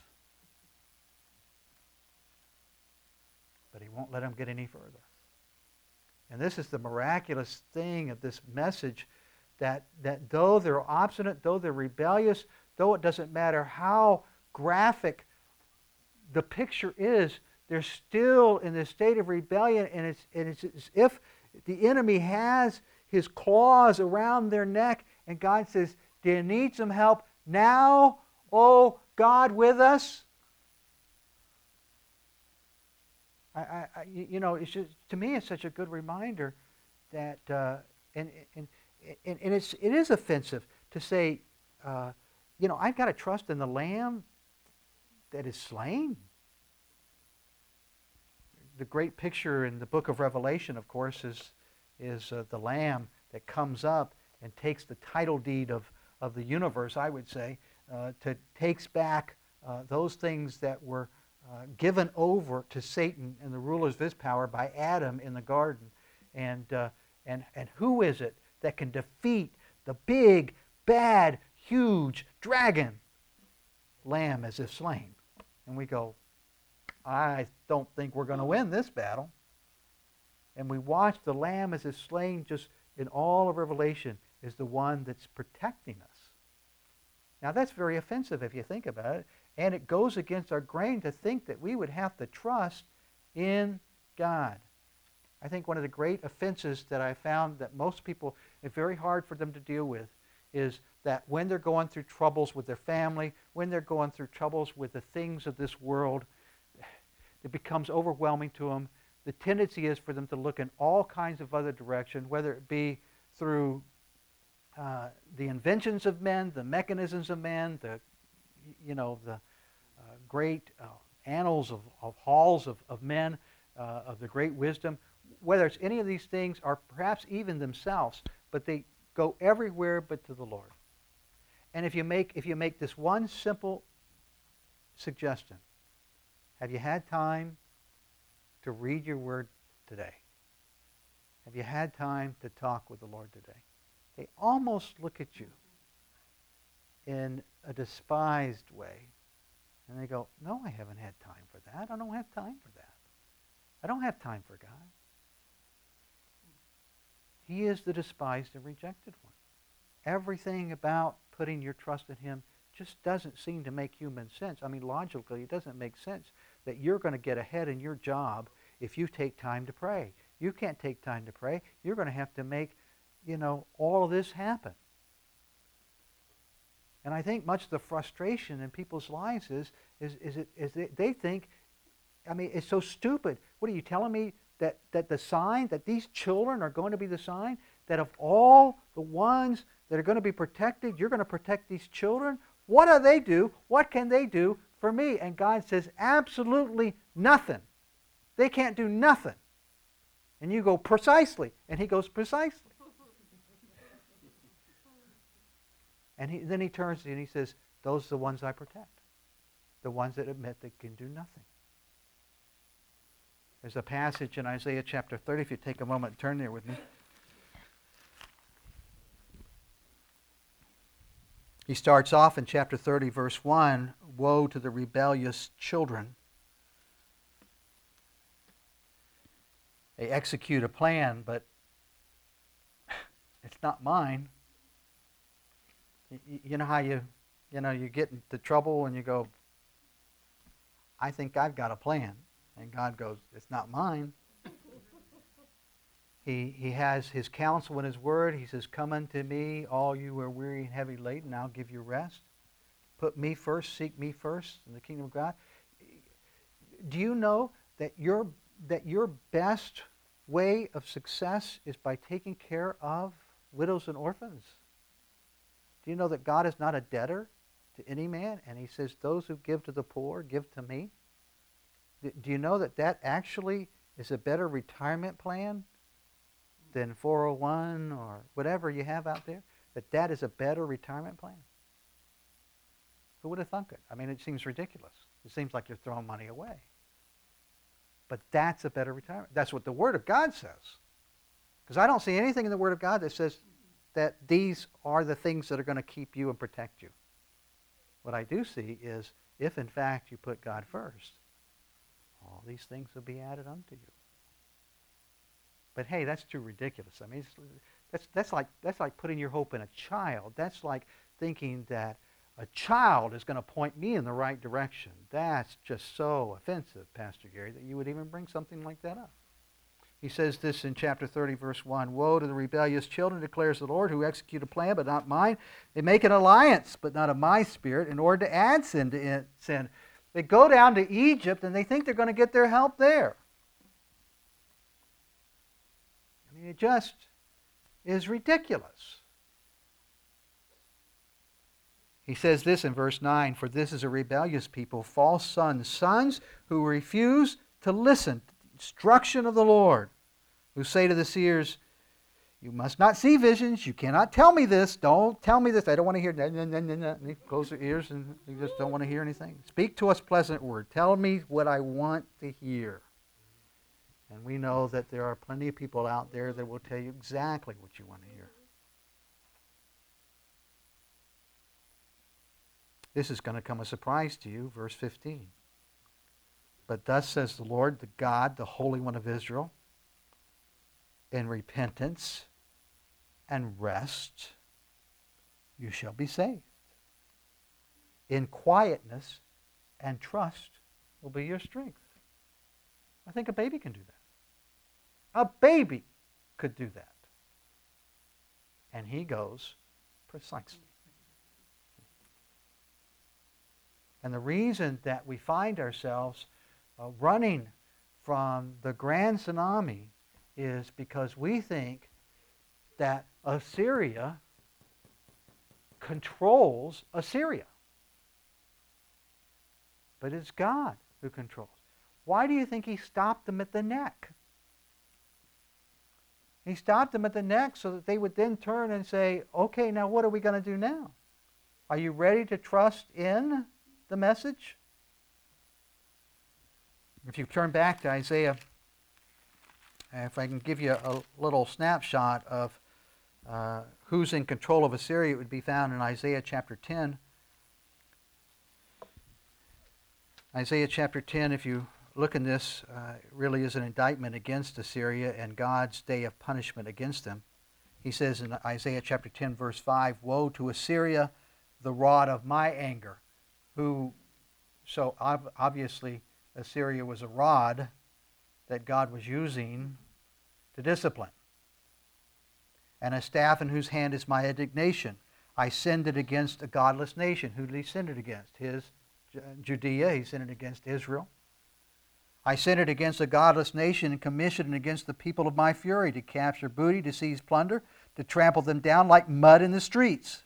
Speaker 1: But he won't let him get any further. And this is the miraculous thing of this message, that though they're obstinate, though they're rebellious, though it doesn't matter how graphic the picture is, they're still in this state of rebellion, and it's as if the enemy has his claws around their neck, and God says, do you need some help now, oh God, with us? It's just, to me, it's such a good reminder that, and it is offensive to say, I've got to trust in the Lamb that is slain. The great picture in the book of Revelation, of course, is the Lamb that comes up and takes the title deed of the universe, I would say, takes back those things that were given over to Satan and the rulers of his power by Adam in the garden. And who is it that can defeat the big, bad, huge dragon? Lamb as if slain. And we go, I don't think we're going to win this battle. And we watch the Lamb as if slain, just in all of Revelation, is the one that's protecting us. Now that's very offensive if you think about it. And it goes against our grain to think that we would have to trust in God. I think one of the great offenses that I found that most people, it's very hard for them to deal with, is that when they're going through troubles with their family, when they're going through troubles with the things of this world, it becomes overwhelming to them. The tendency is for them to look in all kinds of other directions, whether it be through the inventions of men, the mechanisms of men, the great annals of halls of men, of the great wisdom, whether it's any of these things or perhaps even themselves, but they go everywhere but to the Lord. And if you make this one simple suggestion, have you had time to read your word today? Have you had time to talk with the Lord today? They almost look at you in a despised way. And they go, no, I haven't had time for that. I don't have time for that. I don't have time for God. He is the despised and rejected one. Everything about putting your trust in him just doesn't seem to make human sense. I mean, logically, it doesn't make sense that you're going to get ahead in your job if you take time to pray. You can't take time to pray. You're going to have to make, all of this happen. And I think much of the frustration in people's lives is they think, I mean, it's so stupid. What are you telling me that the sign, that these children are going to be the sign, that of all the ones that are going to be protected, you're going to protect these children? What do they do? What can they do for me? And God says, absolutely nothing. They can't do nothing. And you go, precisely. And he goes, precisely. And then he turns to you and he says, those are the ones I protect. The ones that admit they can do nothing. There's a passage in Isaiah chapter 30, if you take a moment and turn there with me. He starts off in chapter 30, verse 1, woe to the rebellious children. They execute a plan, but it's not mine. You know how you get into trouble and you go, I think I've got a plan. And God goes, it's not mine. He has his counsel in his word. He says, come unto me, all you who are weary and heavy laden, and I'll give you rest. Put me first, seek me first in the kingdom of God. Do you know that your best way of success is by taking care of widows and orphans? Do you know that God is not a debtor to any man? And he says, those who give to the poor, give to me. Do you know that actually is a better retirement plan than 401 or whatever you have out there? That is a better retirement plan? Who would have thunk it? I mean, it seems ridiculous. It seems like you're throwing money away. But that's a better retirement. That's what the Word of God says. Because I don't see anything in the Word of God that says that these are the things that are going to keep you and protect you. What I do see is, if in fact you put God first, all these things will be added unto you. But hey, that's too ridiculous. I mean, that's like putting your hope in a child. That's like thinking that a child is going to point me in the right direction. That's just so offensive, Pastor Gary, that you would even bring something like that up. He says this in chapter 30, verse 1. Woe to the rebellious children, declares the Lord, who execute a plan, but not mine. They make an alliance, but not of my spirit, in order to add sin to sin. They go down to Egypt, and they think they're going to get their help there. I mean, it just is ridiculous. He says this in verse 9, for this is a rebellious people, false sons who refuse to listen to the instruction of the Lord, who say to the seers, you must not see visions, you cannot tell me this, don't tell me this, I don't want to hear, and they close their ears and they just don't want to hear anything. Speak to us pleasant word, tell me what I want to hear. And we know that there are plenty of people out there that will tell you exactly what you want to hear. This is going to come as a surprise to you, verse 15. But thus says the Lord, the God, the Holy One of Israel, in repentance and rest you shall be saved. In quietness and trust will be your strength. I think a baby can do that. A baby could do that. And he goes precisely. And the reason that we find ourselves running from the grand tsunami is because we think that Assyria controls Assyria. But it's God who controls. Why do you think he stopped them at the neck? He stopped them at the neck so that they would then turn and say, okay, now what are we going to do now? Are you ready to trust in the message? If you turn back to Isaiah, if I can give you a little snapshot of who's in control of Assyria, it would be found in Isaiah chapter 10. Isaiah chapter 10, if you look in this, really is an indictment against Assyria and God's day of punishment against them. He says in Isaiah chapter 10, verse 5, woe to Assyria, the rod of my anger. So obviously Assyria was a rod that God was using to discipline. And a staff in whose hand is my indignation. I send it against a godless nation. Who did he send it against? Judea. He sent it against Israel. I sent it against a godless nation and commissioned it against the people of my fury to capture booty, to seize plunder, to trample them down like mud in the streets.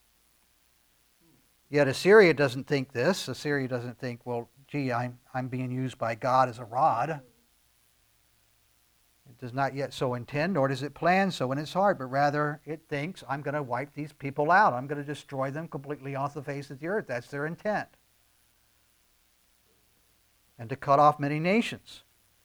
Speaker 1: Yet Assyria doesn't think this. Assyria doesn't think, well, gee, I'm being used by God as a rod. It does not yet so intend, nor does it plan so in its heart, but rather it thinks, I'm going to wipe these people out. I'm going to destroy them completely off the face of the earth. That's their intent. And to cut off many nations.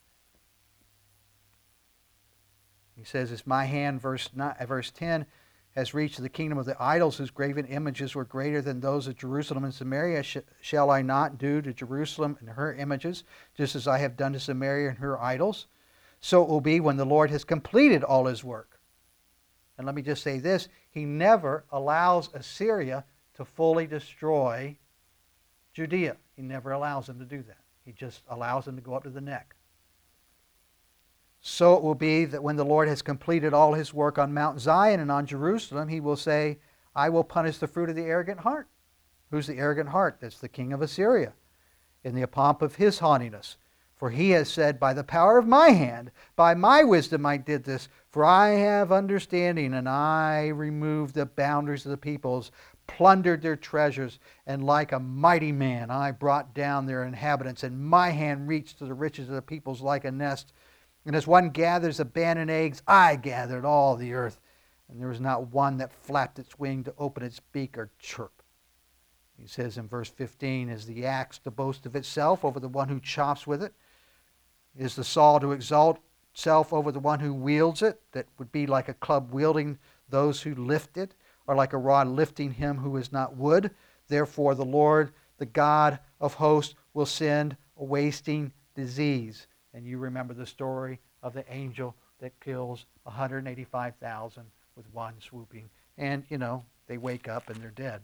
Speaker 1: He says, it's my hand, verse 10, has reached the kingdom of the idols whose graven images were greater than those of Jerusalem and Samaria. Shall I not do to Jerusalem and her images, just as I have done to Samaria and her idols? So it will be when the Lord has completed all his work. And let me just say this, he never allows Assyria to fully destroy Judea. He never allows them to do that. He just allows them to go up to the neck. So it will be that when the Lord has completed all his work on Mount Zion and on Jerusalem, he will say, I will punish the fruit of the arrogant heart. Who's the arrogant heart? That's the king of Assyria, in the pomp of his haughtiness. For he has said, by the power of my hand, by my wisdom I did this. For I have understanding, and I removed the boundaries of the peoples, plundered their treasures, and like a mighty man I brought down their inhabitants, and my hand reached to the riches of the peoples like a nest. And as one gathers abandoned eggs, I gathered all the earth, and there was not one that flapped its wing to open its beak or chirp. He says in verse 15, is the axe to boast of itself over the one who chops with it? Is the saw to exalt itself over the one who wields it? That would be like a club wielding those who lift it, or like a rod lifting him who is not wood. Therefore the Lord, the God of hosts, will send a wasting disease. And you remember the story of the angel that kills 185,000 with one swooping. And, they wake up and they're dead.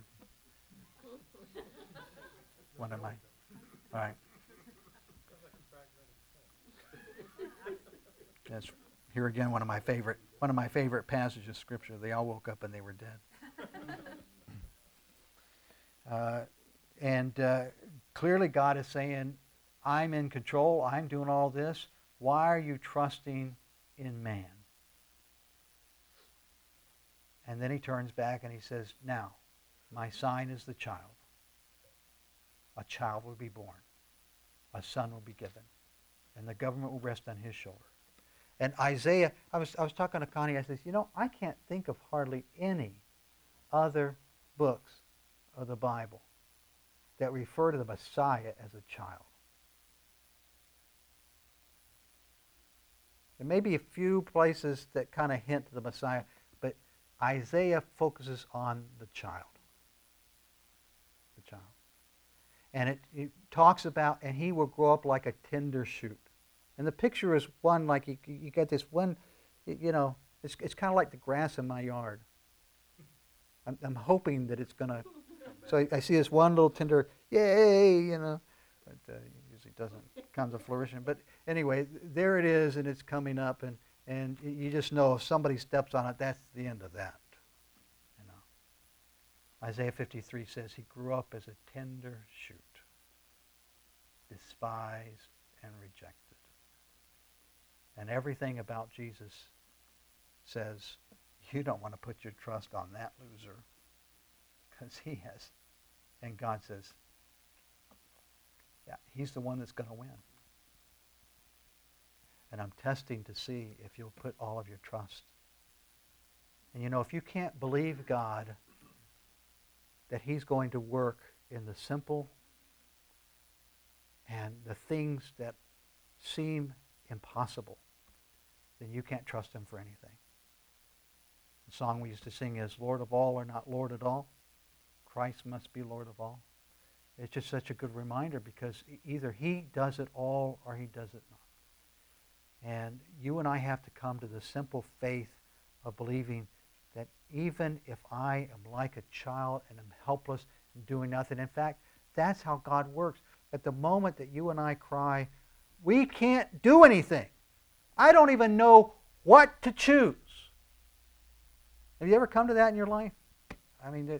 Speaker 1: One of my, all right. That's here again one of my favorite passages of Scripture. They all woke up and they were dead. Clearly God is saying, I'm in control. I'm doing all this. Why are you trusting in man? And then he turns back and he says, now, my sign is the child. A child will be born. A son will be given. And the government will rest on his shoulder. And Isaiah, I was talking to Connie, I said, I can't think of hardly any other books of the Bible that refer to the Messiah as a child. There may be a few places that kind of hint to the Messiah, but Isaiah focuses on the child. The child. And it talks about, and he will grow up like a tender shoot. And the picture is one like you get this one, it's kind of like the grass in my yard. I'm hoping that it's going to, so I see this one little tender, yay, but it usually doesn't come to fruition. But anyway, there it is, and it's coming up, and you just know if somebody steps on it, that's the end of that. Isaiah 53 says he grew up as a tender shoot, despised and rejected. And everything about Jesus says, you don't want to put your trust on that loser, because he has. And God says, yeah, he's the one that's going to win. And I'm testing to see if you'll put all of your trust. And if you can't believe God that he's going to work in the simple and the things that seem impossible, then you can't trust him for anything. The song we used to sing is, Lord of all or not Lord at all. Christ must be Lord of all. It's just such a good reminder, because either he does it all or he does it not. And you and I have to come to the simple faith of believing that even if I am like a child and am helpless and doing nothing, in fact, that's how God works. At the moment that you and I cry, we can't do anything. I don't even know what to choose. Have you ever come to that in your life? I mean,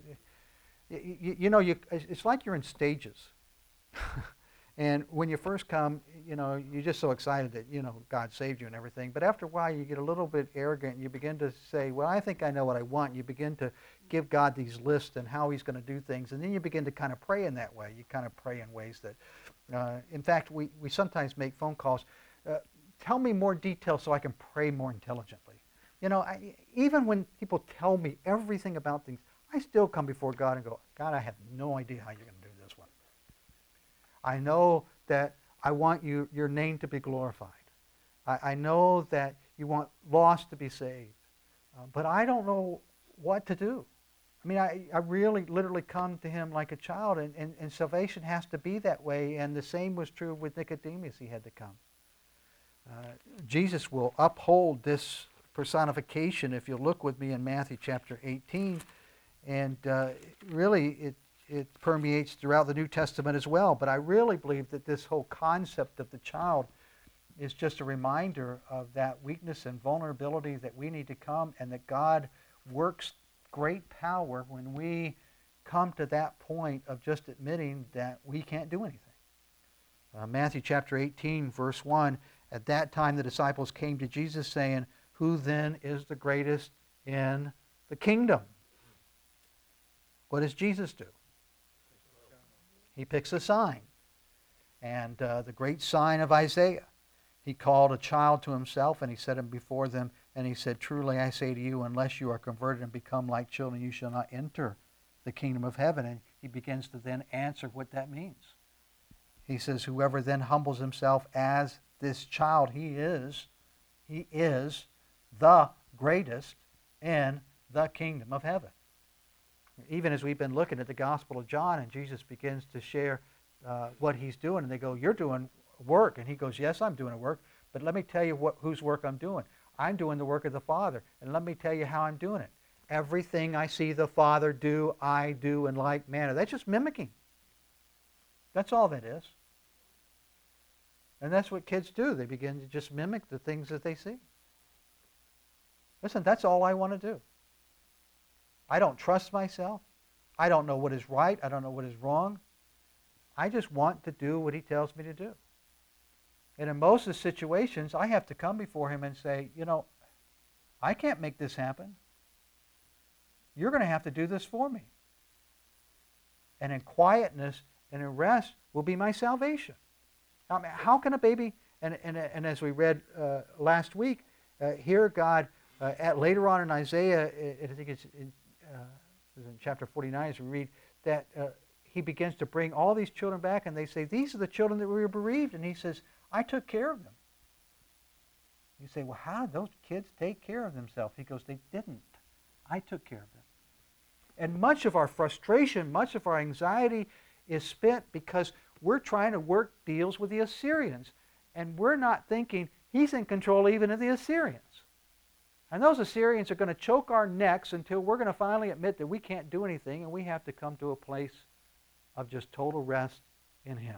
Speaker 1: it's like you're in stages. And when you first come, you're just so excited that, God saved you and everything. But after a while, you get a little bit arrogant, and you begin to say, well, I think I know what I want. You begin to give God these lists and how he's going to do things. And then you begin to kind of pray in that way. You kind of pray in ways that, in fact, we sometimes make phone calls. Tell me more details so I can pray more intelligently. Even when people tell me everything about things, I still come before God and go, God, I have no idea how you're going to do this one. I know that I want your name to be glorified. I know that you want lost to be saved. But I don't know what to do. I mean, I really literally come to him like a child, and salvation has to be that way. And the same was true with Nicodemus. He had to come. Jesus will uphold this personification if you look with me in Matthew chapter 18. And really, it permeates throughout the New Testament as well. But I really believe that this whole concept of the child is just a reminder of that weakness and vulnerability that we need to come, and that God works great power when we come to that point of just admitting that we can't do anything. Matthew chapter 18, verse 1, at that time the disciples came to Jesus saying, who then is the greatest in the kingdom? What does Jesus do? He picks a sign. And the great sign of Isaiah. He called a child to himself, and he set him before them, and he said, truly I say to you, unless you are converted and become like children, you shall not enter the kingdom of heaven. And he begins to then answer what that means. He says, whoever then humbles himself as this child, he is the greatest in the kingdom of heaven. Even as we've been looking at the Gospel of John, and Jesus begins to share what he's doing, and they go, you're doing work. And he goes, yes, I'm doing a work, but let me tell you whose work I'm doing. I'm doing the work of the Father, and let me tell you how I'm doing it. Everything I see the Father do, I do in like manner. That's just mimicking. That's all that is. And that's what kids do. They begin to just mimic the things that they see. Listen, that's all I want to do. I don't trust myself. I don't know what is right. I don't know what is wrong. I just want to do what he tells me to do. And in most of the situations, I have to come before him and say, you know, I can't make this happen. You're going to have to do this for me. And in quietness and in rest will be my salvation. I mean, how can a baby, and as we read last week, here God, later on in Isaiah, I think it's in chapter 49, as we read, that he begins to bring all these children back, and they say, these are the children that we were bereaved. And he says, I took care of them. You say, well, how did those kids take care of themselves? He goes, they didn't. I took care of them. And much of our frustration, much of our anxiety is spent because we're trying to work deals with the Assyrians. And we're not thinking he's in control even of the Assyrians. And those Assyrians are going to choke our necks until we're going to finally admit that we can't do anything, and we have to come to a place of just total rest in him.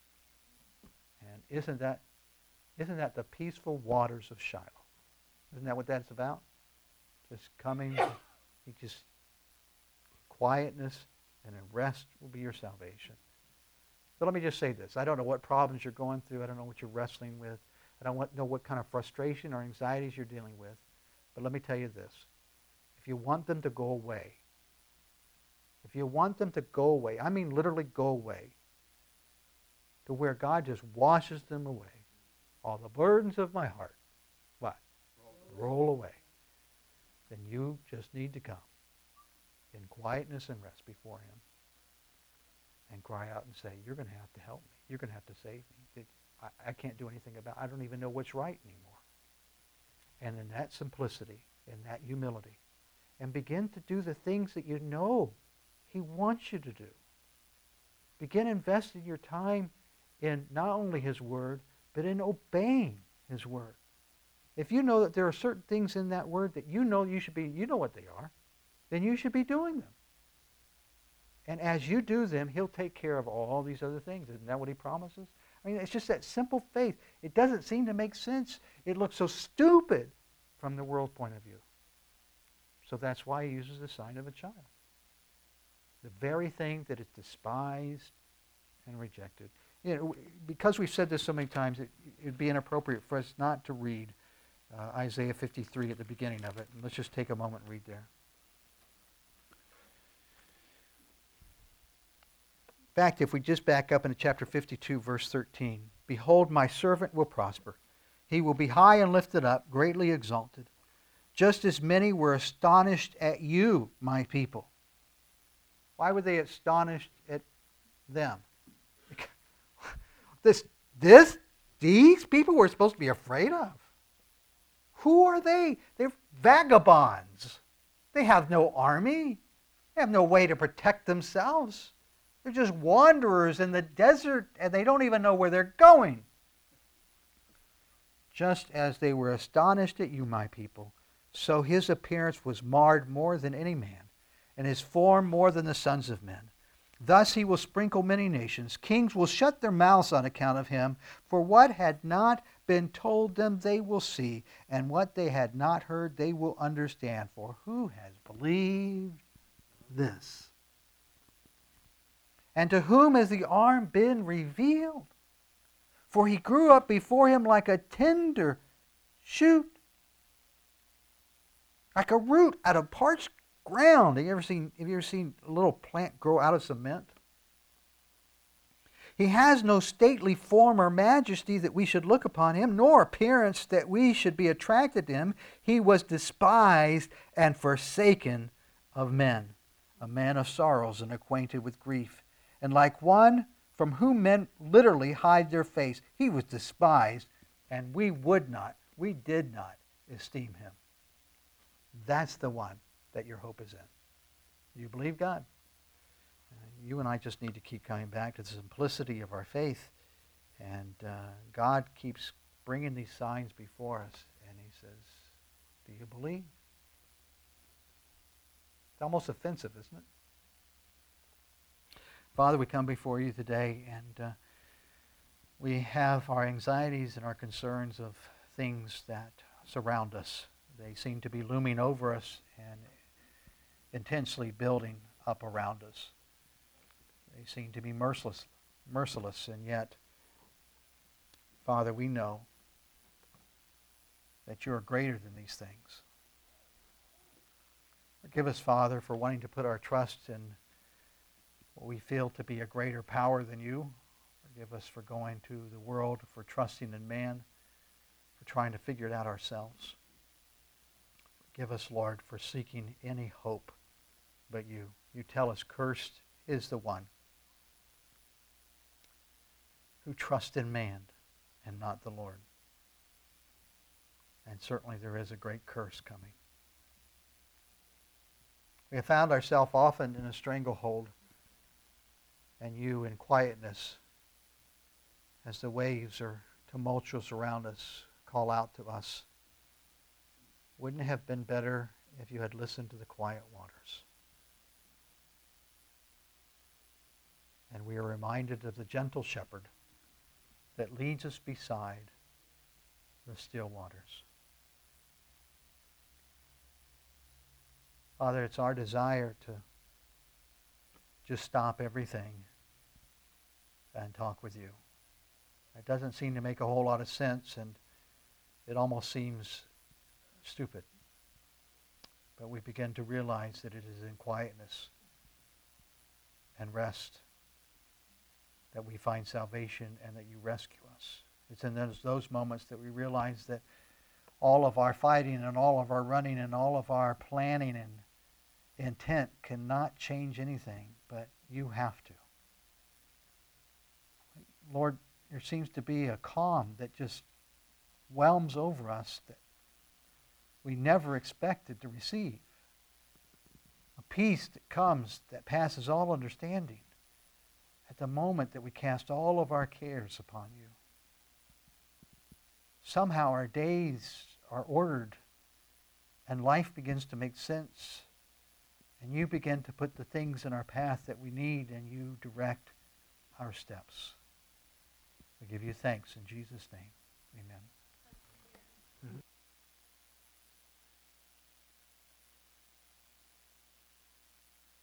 Speaker 1: And isn't that the peaceful waters of Shiloh? Isn't that what that's about? Just coming, just quietness and a rest will be your salvation. But let me just say this. I don't know what problems you're going through. I don't know what you're wrestling with. I don't know what kind of frustration or anxieties you're dealing with. But let me tell you this. If you want them to go away, I mean literally go away, to where God just washes them away, all the burdens of my heart, what? Roll away. Then you just need to come in quietness and rest before him and cry out and say, you're going to have to help me. You're going to have to save me. I can't do anything about it. I don't even know what's right anymore. And in that simplicity, in that humility, and begin to do the things that you know he wants you to do. Begin investing your time in not only his word, but in obeying his word. If you know that there are certain things in that word that you know you know what they are, then you should be doing them. And as you do them, he'll take care of all these other things. Isn't that what he promises? I mean, it's just that simple faith. It doesn't seem to make sense. It looks so stupid from the world's point of view. So that's why he uses the sign of a child. The very thing that is despised and rejected. You know, because we've said this so many times, it would be inappropriate for us not to read Isaiah 53 at the beginning of it. Let's just take a moment and read there. In fact, if we just back up into chapter 52, verse 13, behold, my servant will prosper. He will be high and lifted up, greatly exalted. Just as many were astonished at you, my people. Why were they astonished at them? These people we're supposed to be afraid of. Who are they? They're vagabonds. They have no army. They have no way to protect themselves. They're just wanderers in the desert, and they don't even know where they're going. Just as they were astonished at you, my people, so his appearance was marred more than any man, and his form more than the sons of men. Thus he will sprinkle many nations. Kings will shut their mouths on account of him, for what had not been told them they will see, and what they had not heard they will understand. For who has believed this? And to whom has the arm been revealed? For he grew up before him like a tender shoot, like a root out of parched ground. Have you ever seen a little plant grow out of cement? He has no stately form or majesty that we should look upon him, nor appearance that we should be attracted to him. He was despised and forsaken of men, a man of sorrows and acquainted with grief. And like one from whom men literally hide their face, he was despised, and we did not esteem him. That's the one that your hope is in. Do you believe God? You and I just need to keep coming back to the simplicity of our faith. And God keeps bringing these signs before us. And he says, do you believe? It's almost offensive, isn't it? Father, we come before you today, and we have our anxieties and our concerns of things that surround us. They seem to be looming over us and intensely building up around us. They seem to be merciless, and yet, Father, we know that you are greater than these things. Forgive us, Father, for wanting to put our trust in what we feel to be a greater power than you. Forgive us for going to the world, for trusting in man, for trying to figure it out ourselves. Forgive us, Lord, for seeking any hope but you. You tell us, cursed is the one who trusts in man and not the Lord. And certainly there is a great curse coming. We have found ourselves often in a stranglehold, and you in quietness, as the waves are tumultuous around us, call out to us. Wouldn't it have been better if you had listened to the quiet waters? And we are reminded of the gentle shepherd that leads us beside the still waters. Father, it's our desire to just stop everything and talk with you. It doesn't seem to make a whole lot of sense, and it almost seems stupid. But we begin to realize that it is in quietness and rest that we find salvation and that you rescue us. It's in those moments that we realize that all of our fighting and all of our running and all of our planning and intent cannot change anything, but you have to. Lord, there seems to be a calm that just whelms over us that we never expected to receive. A peace that comes that passes all understanding at the moment that we cast all of our cares upon you. Somehow our days are ordered and life begins to make sense, and you begin to put the things in our path that we need, and you direct our steps. We give you thanks in Jesus' name. Amen.